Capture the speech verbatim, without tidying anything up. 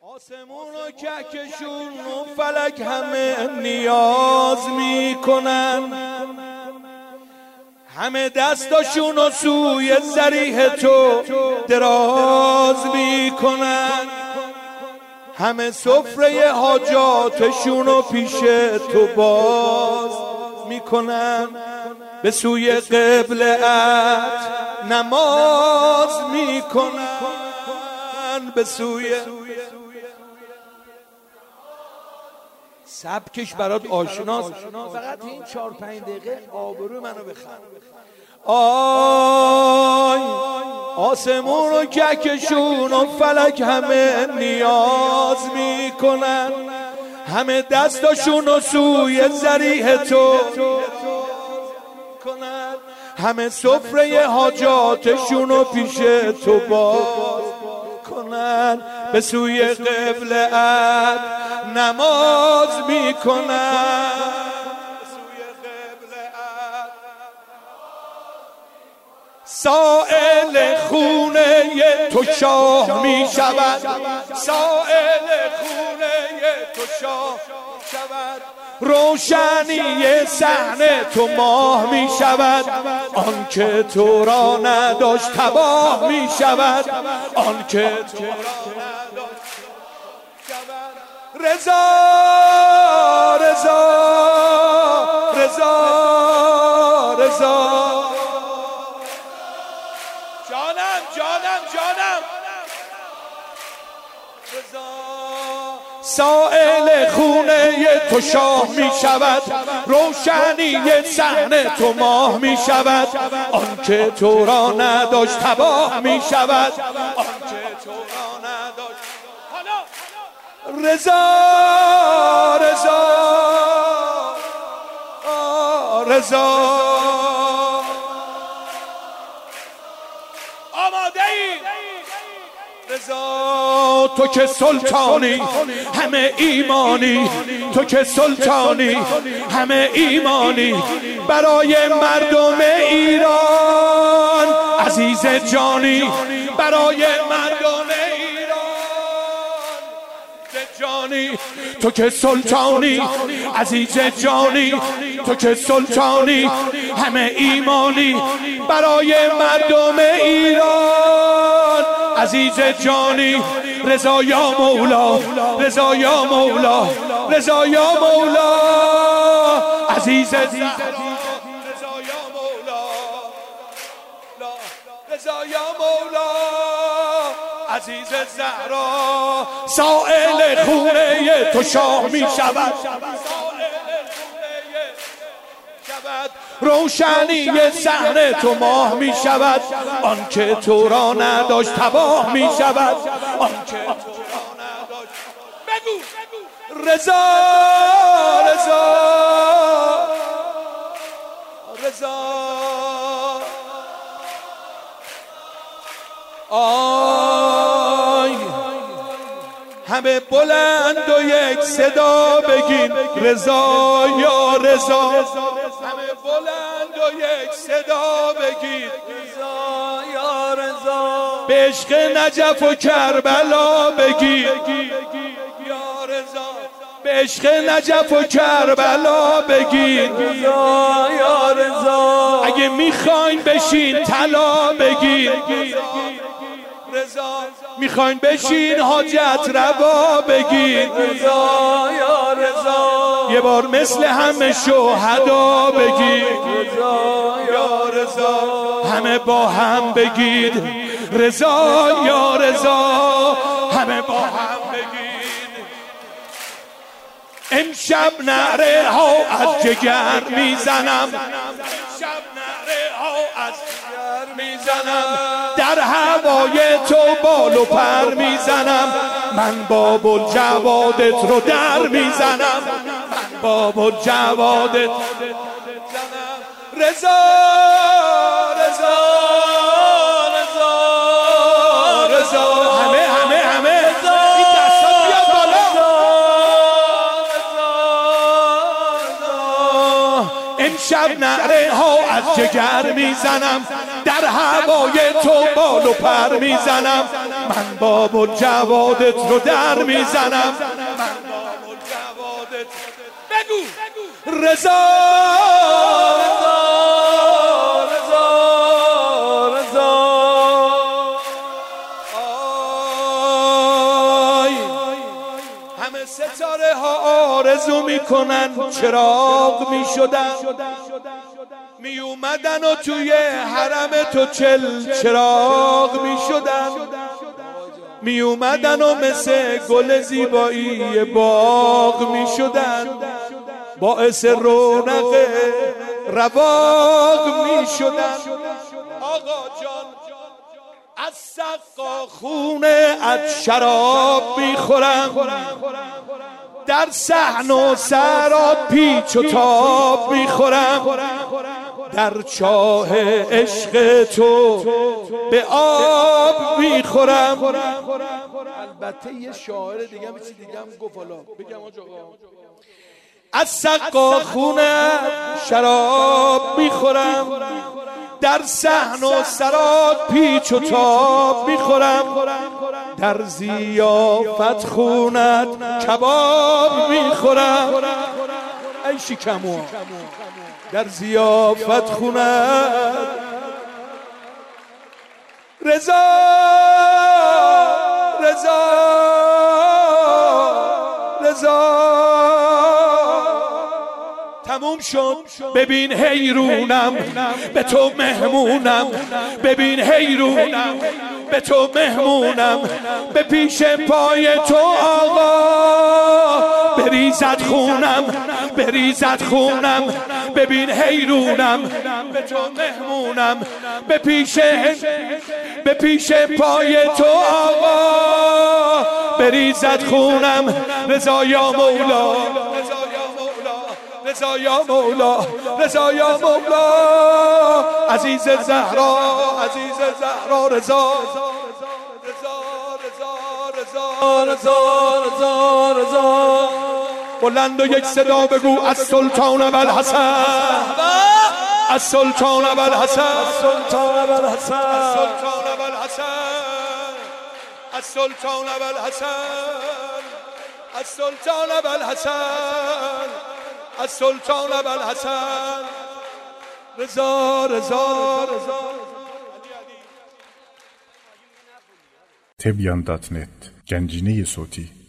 آسمون و کهکشون و فلک همه نیاز میکنن، همه دستاشون و سوی ذریح تو دراز میکنن، همه سفره حاجاتشون و پیش تو باز میکنن، به سوی قبله‌ات نماز میکنن، به سوی سبکش برات آشناست، فقط این چهار پنج دقیقه آبرو منو بخن. آی آسمون و کهکشون و فلک همه نیاز میکنن، همه دستاشون و سوی ذریح تو کنن، همه سفره حاجاتشون و پیش تو باز کنن، به سوی قبله‌ات نماز میکنن، سائل خونه تو شاه می شود، سائل خونه تو شاه شود، روشنی صحنه تو ماه می شود، آن که تو را نداشت تباه می شود، آن که تو را نداشت شود. رضا رضا رضا رضا جانم جانم جانم رضا، سائل خونه تو شاه می شود، روشنی صحنه تو ماه می شود، آن که تو را نداشت تباه می شود، آن که تو را نداشت. رضا رضا رضا آماده ای؟ رضا تو که سلطانی همه ایمانی، تو که سلطانی همه ایمانی، برای مردم ایران عزیز جانی، برای مردم جانی، تو که سلطانی عزیز جانی، تو که سلطانی همه ایمانی، برای مردم ایران عزیز جانی. رضا یا مولا، رضا یا مولا، رضا یا مولا عزیز رضا یا مولا، رضا یا مولا عزیز زهرا، سائل خونه تو شاه می شود، روشنی صحنه تو ماه می شود، آن که تو را نداشت تباه می شود، آن که تو را نداشت. بگو رضا رضا رضا آی همه بلند و یک صدا بگین رضا یا رضا، همه بلند و یک صدا بگین رضا یا رضا، به عشق نجف و کربلا بگین یا رضا، به عشق نجف و کربلا بگین رضا یا رضا، اگه میخواین بشین طلا بگین رضا، میخواین بشین حاجت روا بگین رضا یا رضا، یه بار مثل همه شهدا بگین رضا یا رضا، همه با هم بگید رضا یا رضا، همه با هم بگید. امشب نعره ها از جگر میزنم، امشب نعره ها از جگر میزنم، در هوای تو بال و پر میزنم، من باب الجوادت رو در میزنم، من باب الجوادت میزنم. رضا رضا رضا رضا، همه همه همه این دستا بیاد بالا. امشب نعره ها از جگر میزنم، در هوای تو بال و پر میزنم، من باب و جوادت رو در میزنم، من باب و جوادت بگو رضا رضا رضا. آی همه ستاره ها آرزو میکنن چراغ میشدن، می اومدن و توی حرم تو چل چراغ می شدن، می اومدن و مثل گل زیبایی باغ می شدن، باعث رونق رواق می شدن. آقا جان از سقا خونه از شراب می خورم، در صحن و سراب پیچ و تاب می خورم، در چاه عشق تو به آب میخورم. البته یه شاعر دیگه هم چیز دیگه هم گفت، حالا بگم آقا از سقا خونه شراب میخورم، در صحن و سراب پیچ و تاب میخورم، در ضیافت خونت کباب میخورم. ای شکمو در ضیافت خونت رضا رضا رضا. تموم شد ببین حیرونم به تو مهمونم، ببین حیرونم به تو مهمونم، به پیش پای تو آقا بریزد خونم بریزد خونم، ببین حیرونم به تو مهمونم، به پیش به پیش پای تو آقا بریزد خونم. رضا یا مولا رضا یا مولا رضا یا مولا، عزیز زهرا عزیز زهرا رضا رضا رضا رضا رضا رضا. بلند و یک صدا بگو از سلطان ابوالحسن، از سلطان ابوالحسن، از سلطان ابوالحسن، از سلطان ابوالحسن، از سلطان ابوالحسن، از سلطان ابوالحسن رضا رضا رضا. تبیان دات نت گنجینه صوتی.